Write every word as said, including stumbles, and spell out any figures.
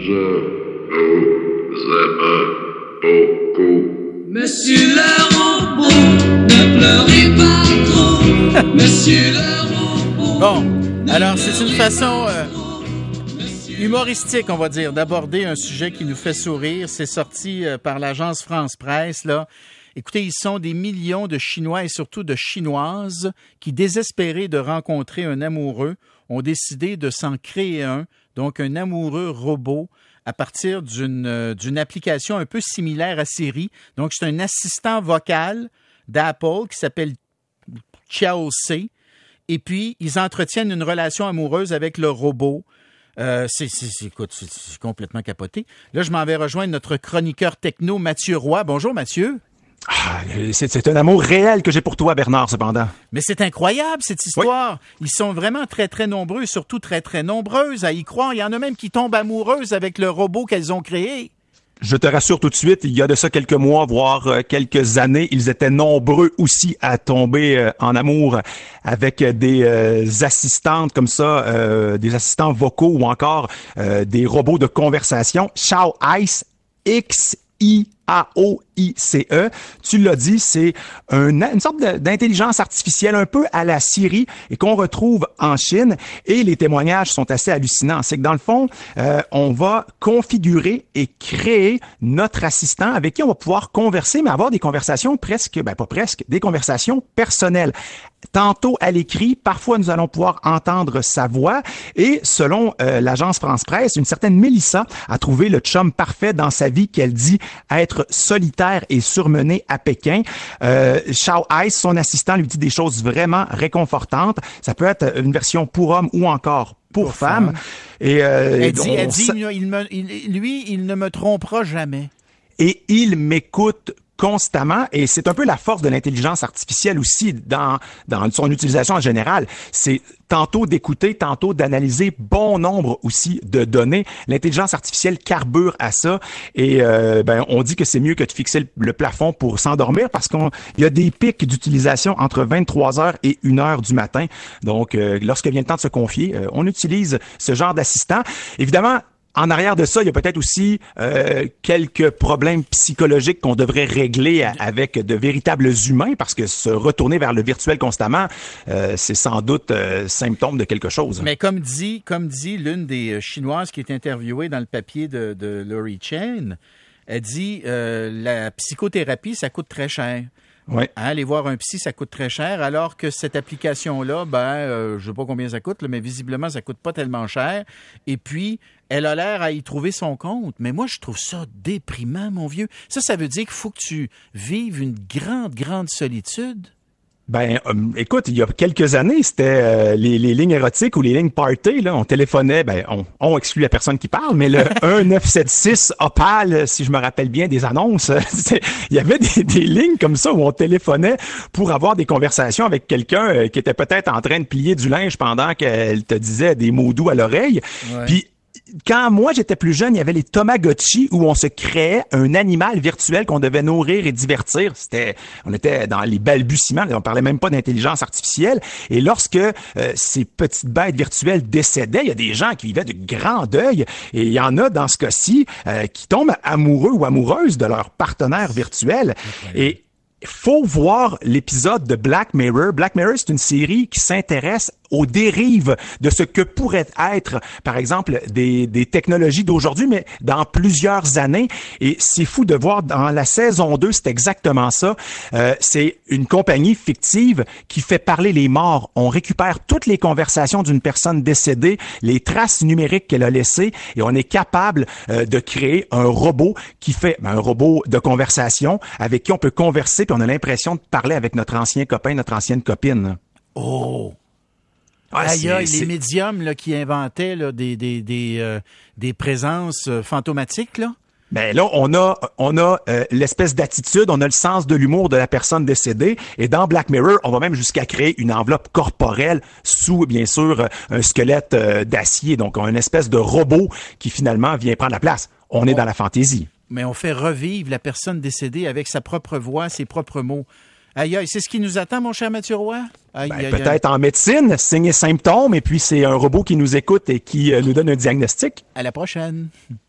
vous aime beaucoup. Monsieur le robot, ne pleurez pas trop. Monsieur le robot. Bon, alors c'est une façon euh, humoristique, on va dire, d'aborder un sujet qui nous fait sourire. C'est sorti euh, par l'agence France Presse, là. Écoutez, ils sont des millions de Chinois et surtout de Chinoises qui, désespérés de rencontrer un amoureux, ont décidé de s'en créer un, donc un amoureux robot, à partir d'une, euh, d'une application un peu similaire à Siri. Donc, c'est un assistant vocal d'Apple qui s'appelle Xiao C. Et puis, ils entretiennent une relation amoureuse avec le robot. Euh, c'est, c'est, c'est, écoute, c'est, c'est complètement capoté. Là, je m'en vais rejoindre notre chroniqueur techno, Mathieu Roy. Bonjour, Mathieu. Ah, c'est, c'est un amour réel que j'ai pour toi, Bernard, cependant. Mais c'est incroyable, cette histoire. Oui. Ils sont vraiment très, très nombreux, surtout très, très nombreuses à y croire. Il y en a même qui tombent amoureuses avec le robot qu'elles ont créé. Je te rassure tout de suite, il y a de ça quelques mois, voire euh, quelques années, ils étaient nombreux aussi à tomber euh, en amour avec des euh, assistantes comme ça, euh, des assistants vocaux ou encore euh, des robots de conversation. Xiao Ice, X I A O I C E. Tu l'as dit, c'est un, une sorte de, d'intelligence artificielle un peu à la Siri et qu'on retrouve en Chine. Et les témoignages sont assez hallucinants. C'est que dans le fond, euh, on va configurer et créer notre assistant avec qui on va pouvoir converser, mais avoir des conversations presque, ben pas presque, des conversations personnelles. Tantôt à l'écrit, parfois nous allons pouvoir entendre sa voix et selon euh, l'agence France Presse, une certaine Mélissa a trouvé le chum parfait dans sa vie qu'elle dit être solitaire et surmenée à Pékin. Euh, Xiao Ice, son assistant, lui dit des choses vraiment réconfortantes. Ça peut être une version pour homme ou encore pour, pour femme. femme. Et euh, elle dit, on, elle dit il me, il, lui, il ne me trompera jamais. Et il m'écoute constamment, et c'est un peu la force de l'intelligence artificielle aussi dans dans son utilisation en général. C'est tantôt d'écouter, tantôt d'analyser bon nombre aussi de données. L'intelligence artificielle carbure à ça, et euh, ben on dit que c'est mieux que de fixer le, le plafond pour s'endormir parce qu'on il y a des pics d'utilisation entre vingt-trois heures et une heure du matin. Donc euh, lorsque vient le temps de se confier, euh, on utilise ce genre d'assistant. Évidemment, en arrière de ça, il y a peut-être aussi euh, quelques problèmes psychologiques qu'on devrait régler à, avec de véritables humains, parce que se retourner vers le virtuel constamment, euh, c'est sans doute euh, symptôme de quelque chose. Mais comme dit, comme dit l'une des Chinoises qui est interviewée dans le papier de, de Lori Chen, elle dit euh, la psychothérapie, ça coûte très cher. Ouais. Hein, aller voir un psy, ça coûte très cher, alors que cette application-là, ben, euh, je sais pas combien ça coûte, là, mais visiblement, ça coûte pas tellement cher. Et puis, elle a l'air à y trouver son compte. Mais moi, je trouve ça déprimant, mon vieux. Ça, ça veut dire qu'il faut que tu vives une grande, grande solitude. Ben, euh, écoute, il y a quelques années, c'était euh, les, les lignes érotiques ou les lignes party, là, on téléphonait, ben, on, on exclut la personne qui parle, mais le un neuf sept six Opal, si je me rappelle bien des annonces, il y avait des, des lignes comme ça où on téléphonait pour avoir des conversations avec quelqu'un euh, qui était peut-être en train de plier du linge pendant qu'elle te disait des mots doux à l'oreille. Ouais. Puis, quand moi j'étais plus jeune, il y avait les Tamagotchi où on se créait un animal virtuel qu'on devait nourrir et divertir. C'était, on était dans les balbutiements, on parlait même pas d'intelligence artificielle. Et lorsque euh, ces petites bêtes virtuelles décédaient, il y a des gens qui vivaient de grands deuils. Et il y en a dans ce cas-ci euh, qui tombent amoureux ou amoureuses de leur partenaire virtuel. Okay. Et faut voir l'épisode de Black Mirror. Black Mirror, c'est une série qui s'intéresse aux dérives de ce que pourrait être, par exemple, des, des technologies d'aujourd'hui, mais dans plusieurs années. Et c'est fou de voir dans la saison deux, c'est exactement ça. Euh, c'est une compagnie fictive qui fait parler les morts. On récupère toutes les conversations d'une personne décédée, les traces numériques qu'elle a laissées, et on est capable euh, de créer un robot qui fait, ben, un robot de conversation avec qui on peut converser, puis on a l'impression de parler avec notre ancien copain, notre ancienne copine. Oh! Ouais, aïe, aïe, les médiums là, qui inventaient là, des, des, des, euh, des présences euh, fantomatiques, là. Ben là, on a on a euh, l'espèce d'attitude, on a le sens de l'humour de la personne décédée. Et dans Black Mirror, on va même jusqu'à créer une enveloppe corporelle sous, bien sûr, un squelette euh, d'acier. Donc, on a une espèce de robot qui, finalement, vient prendre la place. On oh. est dans la fantaisie. Mais on fait revivre la personne décédée avec sa propre voix, ses propres mots. Aïe, aïe, c'est ce qui nous attend, mon cher Mathieu Roy? Aïe, ben, aïe, peut-être aïe. En médecine, signes et symptômes, et puis c'est un robot qui nous écoute et qui euh, nous donne un diagnostic. À la prochaine.